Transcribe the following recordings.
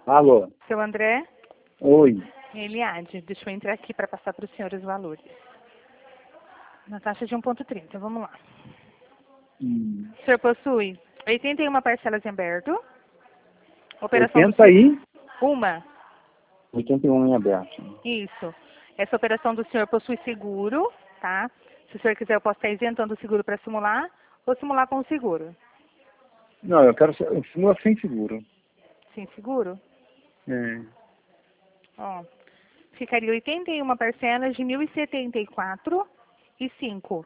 Alô? Seu André, Oi. Eliade, deixa eu entrar aqui para passar para o senhor os valores. Na taxa de 1,30, vamos lá. O senhor possui 81 parcelas em aberto. Operação do 80 aí? uma. 81 em aberto. Isso. Essa operação do senhor possui seguro, tá? Se o senhor quiser, eu posso estar isentando o seguro para simular ou simular com o seguro. Não, eu quero simula sem seguro. Sem seguro? É. Ó, ficaria 81 parcelas de 1.074,05.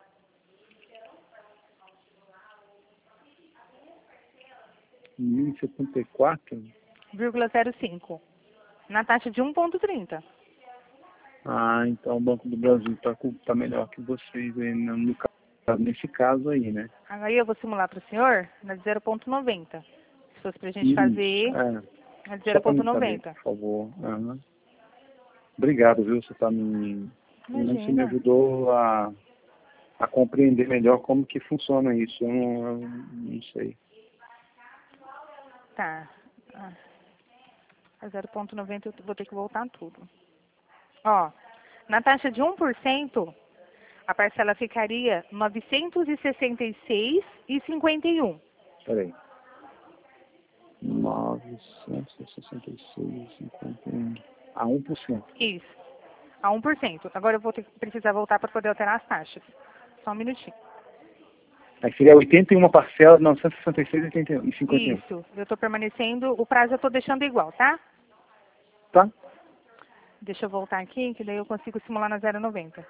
1074? 0,05. Na taxa de 1,30. Ah, então o Banco do Brasil tá melhor que vocês aí nesse caso aí, né? Aí eu vou simular para o senhor na de 0,90. Se fosse para a gente Isso, fazer na de Só para me saber, 0,90. por favor. Aham. Obrigado, viu? Você você me Imagina. ajudou a compreender melhor como que funciona isso. Eu não sei. Tá. A 0,90 eu vou ter que voltar tudo. Ó, na taxa de 1%, a parcela ficaria R$ 966,51. Peraí. 966,51. A 1%. Isso, a 1%. Agora eu vou precisar voltar para poder alterar as taxas. Só um minutinho. Aí seria 81 parcelas, 966,51. Isso, eu estou permanecendo, o prazo eu estou deixando igual, tá? Tá? Deixa eu voltar aqui, que daí eu consigo simular na 0,90.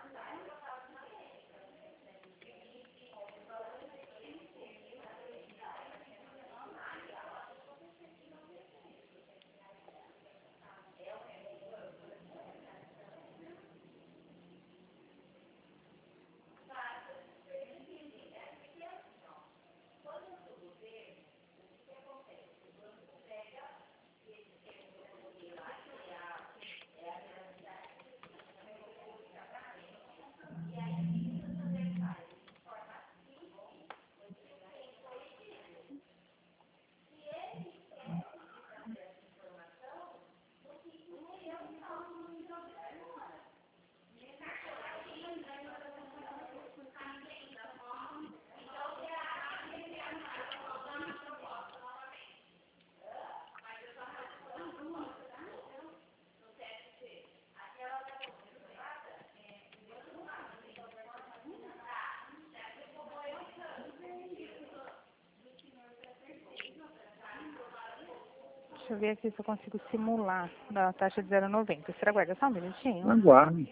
Deixa eu ver aqui se eu consigo simular na taxa de 0,90. Você aguarda só um minutinho? Aguarde.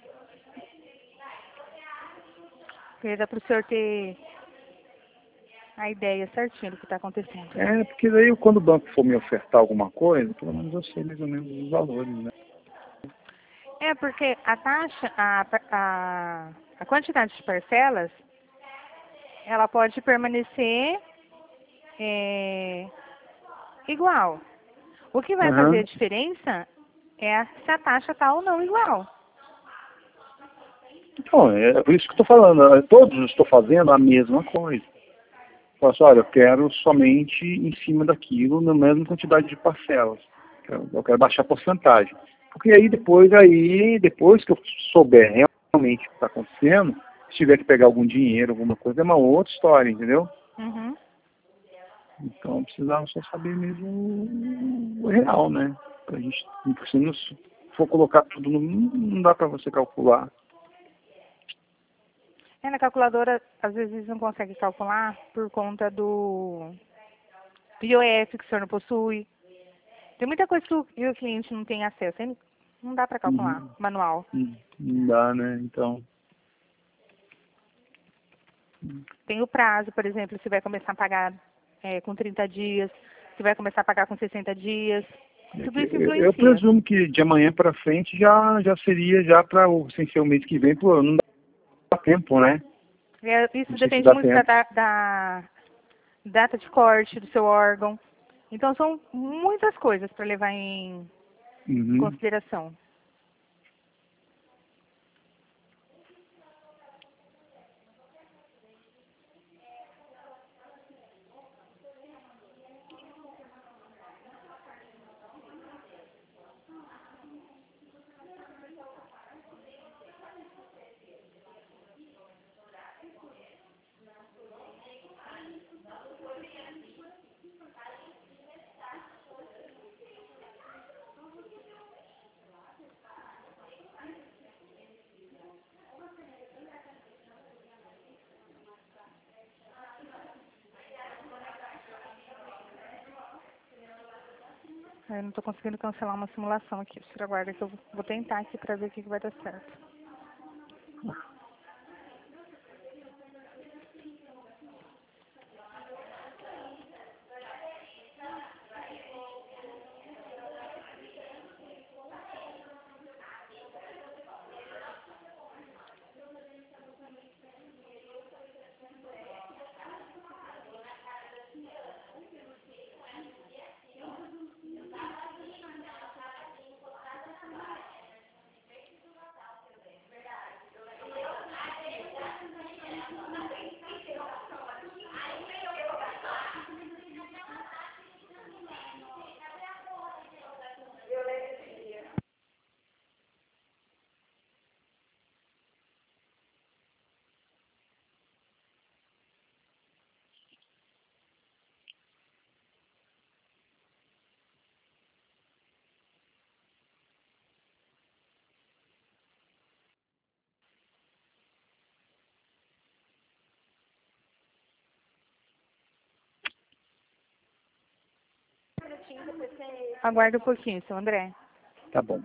Porque dá para o senhor ter a ideia certinha do que está acontecendo. É, porque daí quando o banco for me ofertar alguma coisa, pelo menos eu sei mais ou menos os valores, né? É porque a taxa, a quantidade de parcelas, ela pode permanecer igual. O que vai fazer a Aham. diferença é se a taxa está ou não igual. Então, é por isso que eu estou falando. Todos estou fazendo a mesma coisa. Falo assim, olha, eu quero somente em cima daquilo, na mesma quantidade de parcelas. Eu quero baixar a porcentagem. Porque aí depois que eu souber realmente o que está acontecendo, se tiver que pegar algum dinheiro, alguma coisa, é uma outra história, entendeu? Uhum. Então eu precisava só saber mesmo o real, né? Pra gente, porque se não for colocar tudo no, não dá para você calcular. Na calculadora, às vezes não consegue calcular por conta do IOF que o senhor não possui. Tem muita coisa que o cliente não tem acesso. Aí não dá para calcular Uhum. manual. Não dá, né? Então. Tem o prazo, por exemplo, se vai começar a pagar com 30 dias, se vai começar a pagar com 60 dias. Tudo isso Eu influencia. presumo que de amanhã para frente já seria já para sem ser o mês que vem, pô, não dá tempo, né? Isso Não sei se depende dá muito tempo. da data de corte do seu órgão. Então, são muitas coisas para levar em Uhum. consideração. Eu não estou conseguindo cancelar uma simulação aqui. O senhor aguarda que eu vou tentar aqui para ver o que vai dar certo. Aguarda um pouquinho, seu André. Tá bom.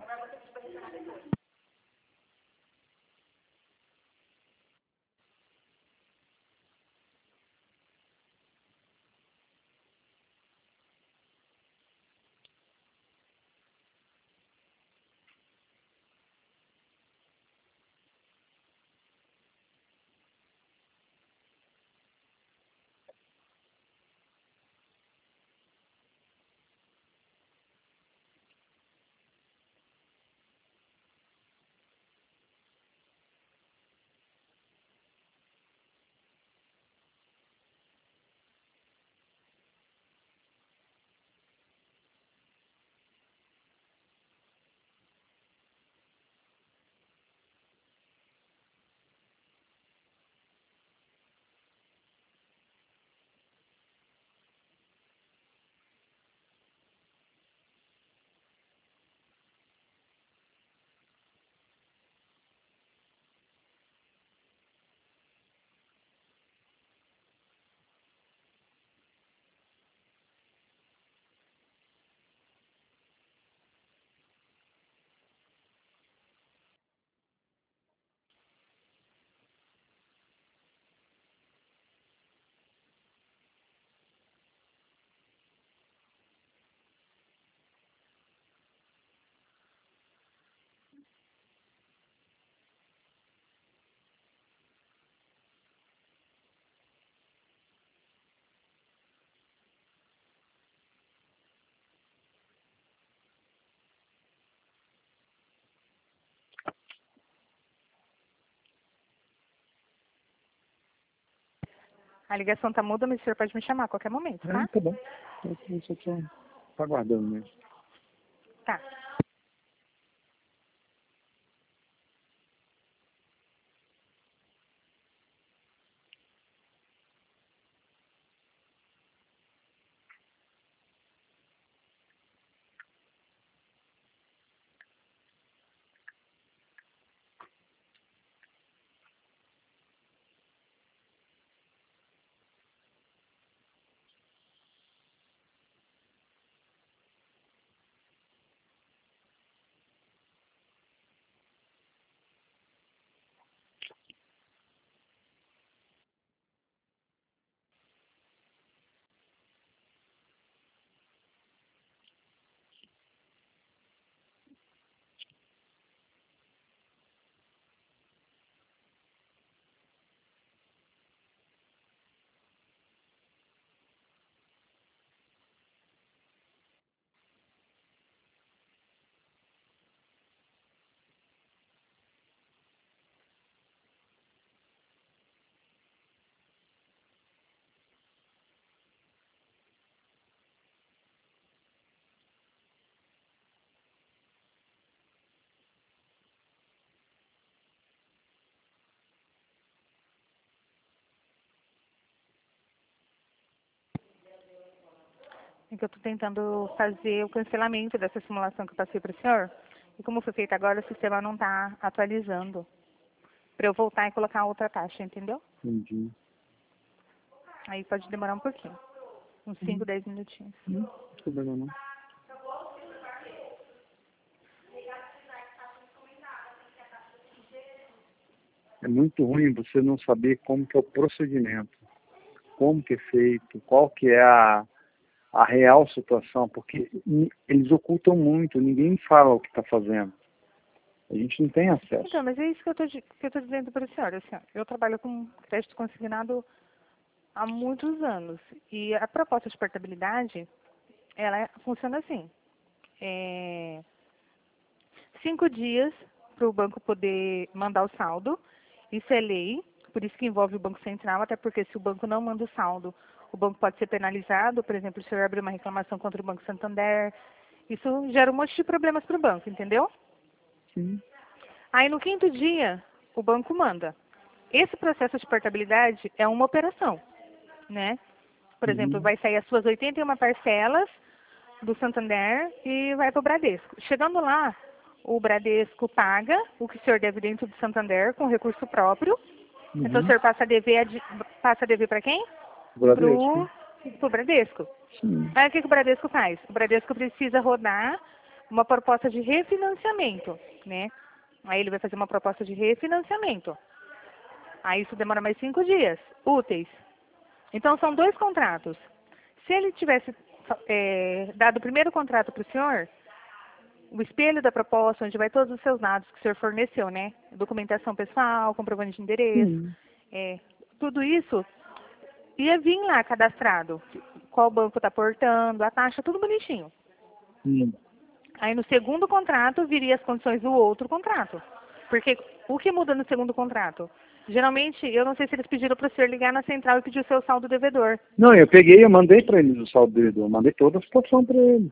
A ligação tá muda, mas o senhor pode me chamar a qualquer momento, tá? Tá bom. Eu só tô aguardando mesmo. Tá. É que eu estou tentando fazer o cancelamento dessa simulação que eu passei para o senhor. E como foi feito agora, o sistema não está atualizando. Para eu voltar e colocar outra taxa, entendeu? Entendi. Aí pode demorar um pouquinho. Uns 5, 10 minutinhos. Não tem problema não. É muito ruim você não saber como que é o procedimento, como que é feito, qual que é a real situação, porque eles ocultam muito, ninguém fala o que está fazendo. A gente não tem acesso. Então, mas é isso que eu tô dizendo para a senhora. Assim, ó, eu trabalho com crédito consignado há muitos anos. E a proposta de portabilidade, ela funciona assim. 5 dias para o banco poder mandar o saldo. Isso é lei, por isso que envolve o Banco Central, até porque se o banco não manda o saldo, o banco pode ser penalizado. Por exemplo, se o senhor abrir uma reclamação contra o Banco Santander, isso gera um monte de problemas para o banco, entendeu? Sim. Aí no 5º dia, o banco manda. Esse processo de portabilidade é uma operação, né? Por exemplo, vai sair as suas 81 parcelas do Santander e vai para o Bradesco. Chegando lá, o Bradesco paga o que o senhor deve dentro do Santander com recurso próprio. Então o senhor passa a dever para quem? Bradesco. Pro Bradesco. Sim. Aí o que o Bradesco faz? O Bradesco precisa rodar uma proposta de refinanciamento, né? Aí ele vai fazer uma proposta de refinanciamento. Aí isso demora mais 5 dias úteis. Então são 2 contratos. Se ele tivesse dado o primeiro contrato para o senhor, o espelho da proposta, onde vai todos os seus dados que o senhor forneceu, né? Documentação pessoal, comprovante de endereço, tudo isso ia vir lá cadastrado. Qual banco está portando, a taxa, tudo bonitinho. Aí no segundo contrato viria as condições do outro contrato. Porque o que muda no segundo contrato? Geralmente, eu não sei se eles pediram para o senhor ligar na central e pedir o seu saldo devedor. Não, eu mandei para eles o saldo devedor, mandei toda a situação para eles.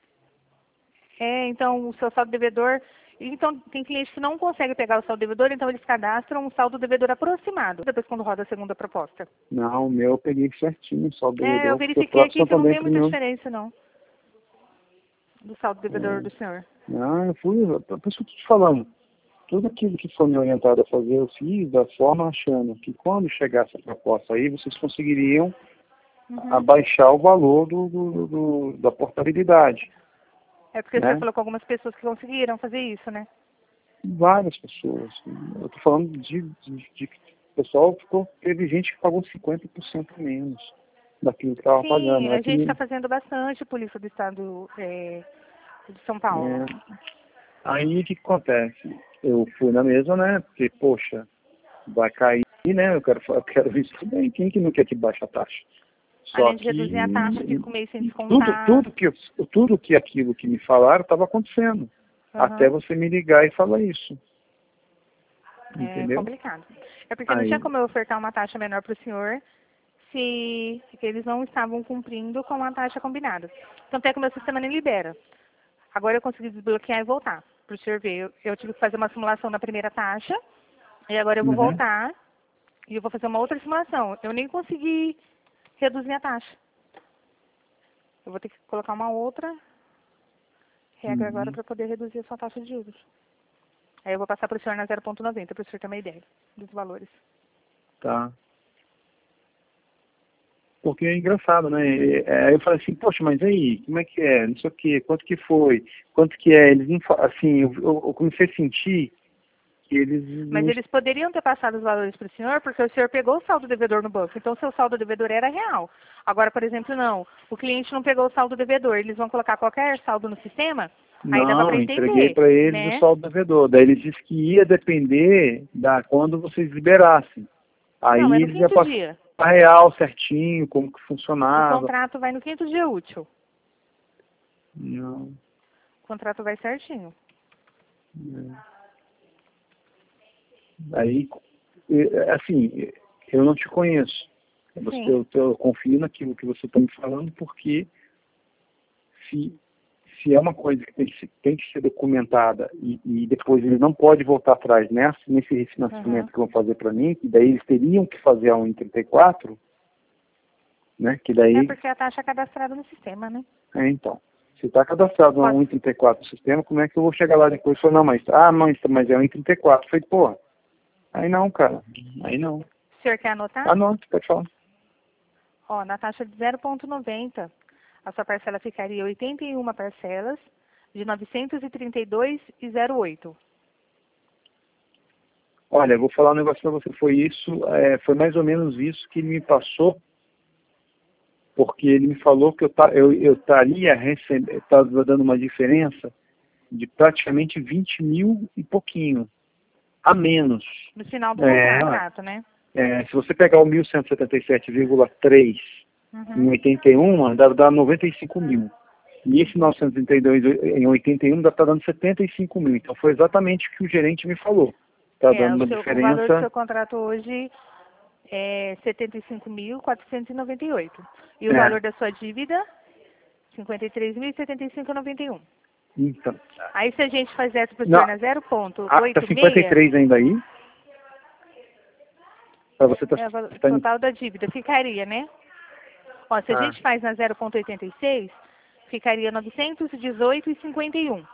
Então o seu saldo devedor... Então, tem clientes que não conseguem pegar o saldo devedor, então eles cadastram um saldo devedor aproximado, depois quando roda a segunda proposta. Não, o meu eu peguei certinho o saldo devedor. Eu verifiquei aqui que não tem muita diferença, não, do saldo devedor do senhor. Não, por isso que eu estou te falando. Tudo aquilo que foi me orientado a fazer, eu fiz da forma achando que quando chegasse a proposta aí, vocês conseguiriam abaixar o valor da portabilidade. É porque o senhor falou com algumas pessoas que conseguiram fazer isso, né? Várias pessoas. Eu estou falando de pessoal, teve gente que pagou 50% menos daquilo que estava pagando. Sim, a gente está fazendo bastante polícia do estado de São Paulo. Aí o que acontece? Eu fui na mesa, né? Porque, poxa, vai cair, né? Eu quero isso também. Quem que não quer que baixe a taxa? Além de reduzir a taxa, fica um mês sem descontar. Tudo que aquilo que me falaram estava acontecendo. Até você me ligar e falar isso. Entendeu? É complicado. É porque não tinha como eu ofertar uma taxa menor para o senhor se eles não estavam cumprindo com a taxa combinada. Tanto é que o meu sistema nem libera. Agora eu consegui desbloquear e voltar para o senhor ver. Eu tive que fazer uma simulação na primeira taxa e agora eu vou voltar e eu vou fazer uma outra simulação. Eu nem consegui reduzir a taxa. Eu vou ter que colocar uma outra regra agora para poder reduzir a sua taxa de juros. Aí eu vou passar para o senhor na 0,90 para o senhor ter uma ideia dos valores. Tá. Porque é engraçado, né? Aí eu falei assim, poxa, mas aí, como é que é? Não sei o quê, quanto que foi? Quanto que é? Eles não assim, eu comecei a sentir que eles... Mas eles poderiam ter passado os valores para o senhor, porque o senhor pegou o saldo devedor no banco. Então, o seu saldo devedor era real. Agora, por exemplo, não. O cliente não pegou o saldo devedor. Eles vão colocar qualquer saldo no sistema? Aí dava para entender. Entreguei para eles o saldo devedor. Daí eles disseram que ia depender da quando vocês liberassem. Aí não, é no eles iam 5º dia. A real certinho, como que funcionava. O contrato vai no 5º dia útil. Não. O contrato vai certinho. Aí, assim, eu não te conheço. Eu confio naquilo que você está me falando, porque se é uma coisa que tem que ser documentada e depois eles não podem voltar atrás nesse refinanciamento que vão fazer para mim, que daí eles teriam que fazer a 1,34, né? Que daí... É porque a taxa é cadastrada no sistema, né? Então. Se está cadastrado a 1,34 no sistema, como é que eu vou chegar lá depois e falar, não, mas é 1,34. Eu falei, pô, aí não, cara. Aí não. O senhor quer anotar? Anote, pode falar. Ó, na taxa de 0,90, a sua parcela ficaria 81 parcelas de 932,08. Olha, eu vou falar um negócio para você. Foi mais ou menos isso que ele me passou, porque ele me falou que eu estaria estava dando uma diferença de praticamente 20 mil e pouquinho, a menos. No final do contrato, né? Se você pegar o 1.177,3 em 81, dá 95 mil. E esse 932 em 81 está dando 75 mil. Então foi exatamente o que o gerente me falou. Está dando uma diferença. O valor do seu contrato hoje é 75.498. E o valor da sua dívida, 53.075,91. Então. Aí se a gente fizesse para o senhor na 0,86... Está 53 ainda aí? Para você o total da dívida ficaria, né? Ó, se a gente faz na 0,86, ficaria 918,51.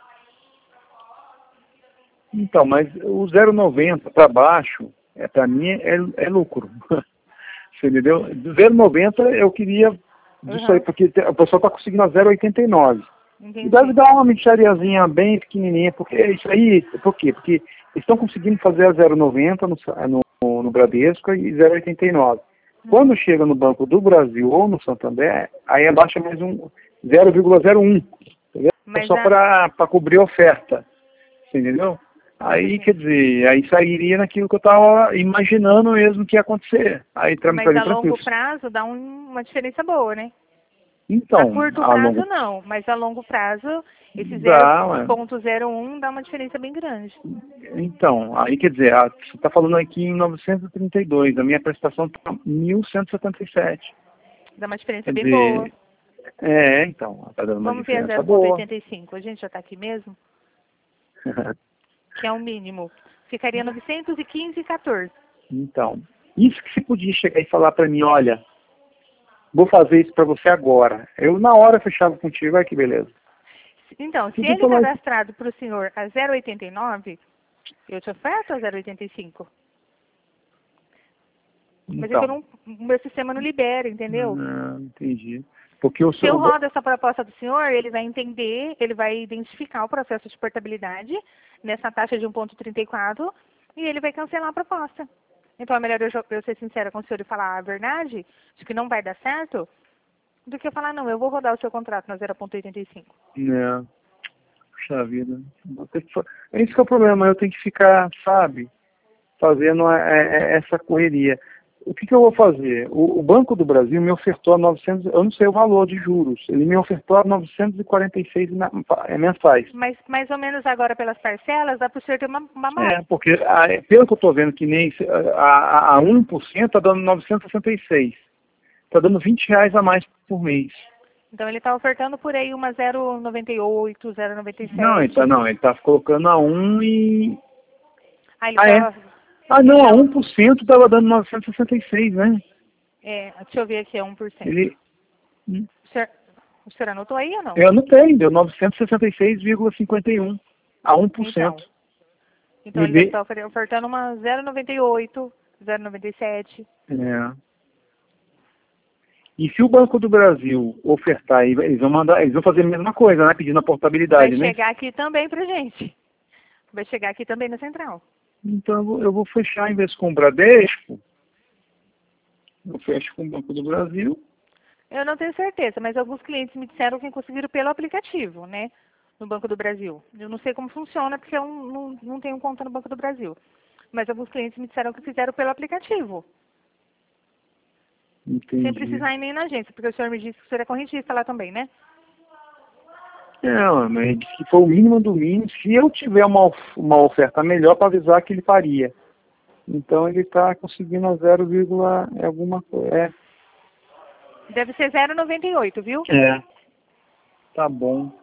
Então, mas o 0,90 para baixo, para mim, é lucro. Você entendeu? Do 0,90 eu queria disso aí, porque o pessoal está conseguindo a 0,89. E deve dar uma mixariazinha bem pequenininha, porque isso aí, por quê? Porque eles estão conseguindo fazer a 0,90 no Bradesco e 0,89. Quando chega no Banco do Brasil ou no Santander, aí abaixa mais um 0,01, entendeu? Só para cobrir a oferta, entendeu? Aí, quer dizer, aí sairia naquilo que eu estava imaginando mesmo que ia acontecer. Aí, mas a longo prazo dá uma diferença boa, né? Então, a curto prazo não, mas a longo prazo esse 0,01 dá uma diferença bem grande. Então, aí quer dizer, você está falando aqui em 932, a minha prestação está 1.177. Dá uma diferença bem boa. Então, está dando uma Vamos ver diferença a 0,85, a gente já está aqui mesmo? Que é o mínimo. Ficaria 915,14. Então, isso que você podia chegar e falar para mim, olha, vou fazer isso para você agora. Eu na hora fechava contigo, olha que beleza. Então, se ele cadastrado para o senhor a 0,89, eu te oferto a 0,85. Mas é que o meu sistema não libera, entendeu? Não, entendi. Porque se eu rodo essa proposta do senhor, ele vai entender, ele vai identificar o processo de portabilidade nessa taxa de 1,34 e ele vai cancelar a proposta. Então é melhor eu ser sincera com o senhor e falar a verdade, de que não vai dar certo, do que falar, não, eu vou rodar o seu contrato na 0,85. Puxa vida. Esse que é o problema, eu tenho que ficar, sabe, fazendo essa correria. O que eu vou fazer? O Banco do Brasil me ofertou a 900, eu não sei o valor de juros, ele me ofertou a 946 mensais. Mas mais ou menos agora pelas parcelas, dá para o senhor ter uma margem. Porque pelo que eu estou vendo, que nem a 1% está dando 966. Está dando R$20 a mais por mês. Então ele está ofertando por aí uma 0,98, 0,97. Não, ele está colocando a 1 e... a 1% estava dando 966, né? Deixa eu ver aqui, é 1%. O senhor anotou aí ou não? Eu anotei, deu 966,51 a 1%. Então ele está ofertando uma 0,98, 0,97. E se o Banco do Brasil ofertar, eles vão fazer a mesma coisa, né? Pedindo a portabilidade, vai chegar aqui também pra gente. Vai chegar aqui também na central. Então eu vou fechar, em vez com o Bradesco, eu fecho com o Banco do Brasil. Eu não tenho certeza, mas alguns clientes me disseram que conseguiram pelo aplicativo, né? No Banco do Brasil. Eu não sei como funciona, porque eu não tenho conta no Banco do Brasil. Mas alguns clientes me disseram que fizeram pelo aplicativo. Entendi. Sem precisar ir nem na agência, porque o senhor me disse que o senhor é correntista lá também, né? Não, mas ele disse que foi o mínimo do mínimo. Se eu tiver uma oferta melhor, para avisar que ele faria. Então ele está conseguindo a 0, alguma coisa. Deve ser 0,98, viu? Tá bom.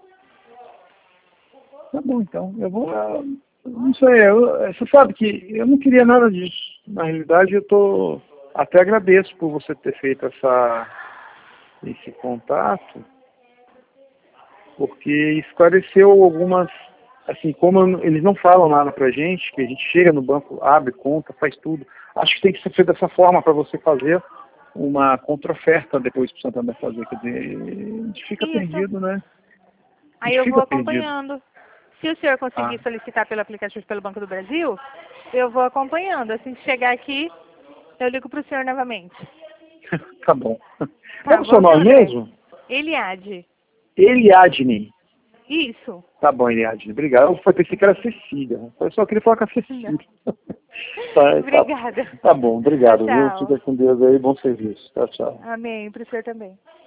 Tá bom, então. Eu vou... Não sei, você sabe que eu não queria nada disso. Na realidade, até agradeço por você ter feito esse contato, porque esclareceu algumas, assim, como eles não falam nada pra gente, que a gente chega no banco, abre conta, faz tudo. Acho que tem que ser feito dessa forma para você fazer uma contra-oferta depois para o Santander fazer. Quer dizer, a gente fica perdido, né? Aí eu vou acompanhando. Se o senhor conseguir solicitar pelo aplicativo pelo Banco do Brasil, eu vou acompanhando. Assim que chegar aqui, eu ligo para o senhor novamente. Tá bom. Tá Qual é o bom, seu nome André? mesmo? Eliade. Eliadne. Isso. Tá bom, Eliadne. Obrigado. Eu pensei que era Cecília. Eu só queria falar com a Cecília. Obrigada. Tá bom, obrigado. Tchau. Fica com Deus aí. Bom serviço. Tchau, tchau. Amém. Para o senhor também.